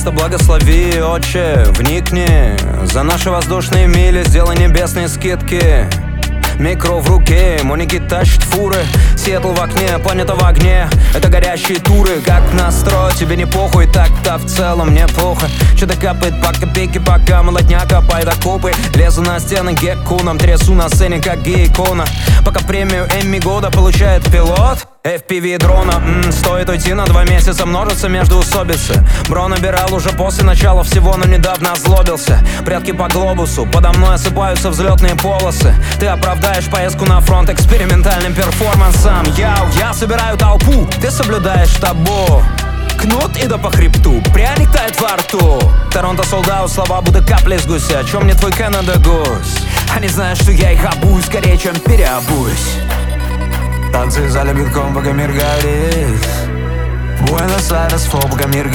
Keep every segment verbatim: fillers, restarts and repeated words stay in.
место благослови, Отче, вникни. За наши воздушные мили сделай небесные скидки. Микро в руке, Моники тащит фуры. Сиэтл в окне, планета в огне. Это горящие туры, как настрой, тебе не похуй. Так-то в целом неплохо. Что-то капает по копейке, пока молодня копает окопы. Лезу на стены геккуном, трясу на сцене, как гей-икона. Пока премию Эмми года получает пилот эф пи ви дрона. М-м, стоит уйти на два месяца, множится междоусобицы. Бро набирал уже после начала всего, но недавно озлобился. Прятки по глобусу, подо мной осыпаются взлетные полосы. Ты оправдаешь поездку на фронт экспериментальным перформансом. Яу, я собираю толпу, ты соблюдаешь табу. Кнут и да по хребту, пряник тает во рту. Торонто солдат, слова будто капли с гуся. О чем мне твой Canada Goose? Они знают, что я их обуюсь, скорее, чем переобуюсь. Танцы в зале битком, пока мир горит. Буэнос-Айрес, фо, пока мир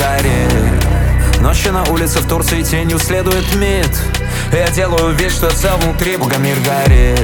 горит. Ночи на улице в Турции тенью следует МИД. Я делаю вид, что я цел внутри, пока мир горит.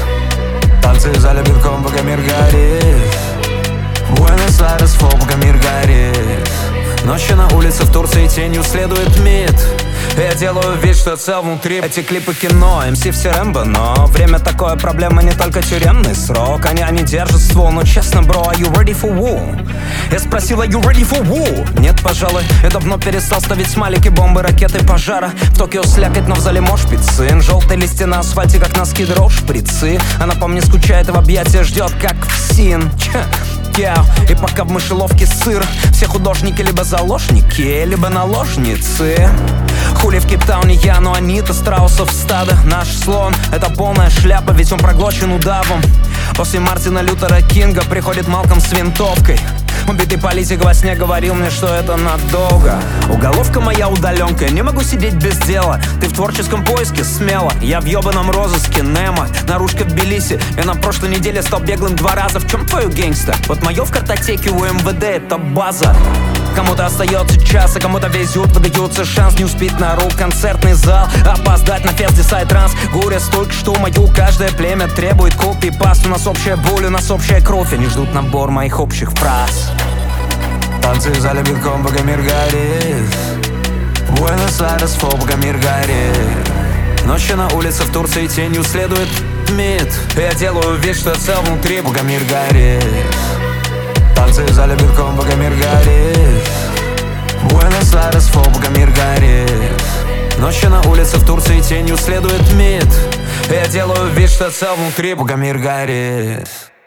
Танцы в зале битком, пока мир горит. Буэнос-Айрес, фо, пока мир горит. Ночи на улице в Турции тенью следует МИД. Я делаю вид, что я цел внутри. Эти клипы кино, эм си все Рэмбо. Но время такое, проблема не только тюремный срок. Они, они держат ствол, но честно, бро, are you ready for war? Я спросил, are you ready for war? Нет, пожалуй, я давно перестал ставить смайлики, бомбы, ракеты, пожара. В Токио слякоть, но в зале мош пиццы. Желтые листья на асфальте, как носки дрожь, шприцы. Она по мне скучает и в объятия ждет, как в син. Yeah. И пока в мышеловке сыр, все художники либо заложники, либо наложницы. Хули в Кейптауне я, но они-то страусов стадо. Наш слон — это полная шляпа, ведь он проглочен удавом. После Мартина Лютера Кинга приходит Малком с винтовкой. Убитый политик во сне говорил мне, что это надолго. Уголовка моя удаленка, не могу сидеть без дела. Ты в творческом поиске смело, я в ебаном розыске Немо. Наружка в Тбилиси, я на прошлой неделе стал беглым два раза. В чем твою гангста? Вот мое в картотеке у эм вэ дэ это база. Кому-то остается час, а кому-то везет, выдается шанс не успеть на рок концертный зал, опоздать на фест Десайд Транс. Горя столько, что мою каждое племя требует копий паст. У нас общая боль, у нас общая кровь, они ждут набор моих общих фраз. Танцы в зале битком, пока мир горит. Буэнос-Айрес, фо, пока мир горит. Ночи на улице в Турции тенью следует МИД. Я делаю вид, что я цел внутри, пока мир горит. Танцы в зале битком, пока мир горит. Буэнос-Айрес, фо, пока мир горит. Ночи на улице в Турции тенью следует МИД. Я делаю вид, что я цел внутри, пока мир горит.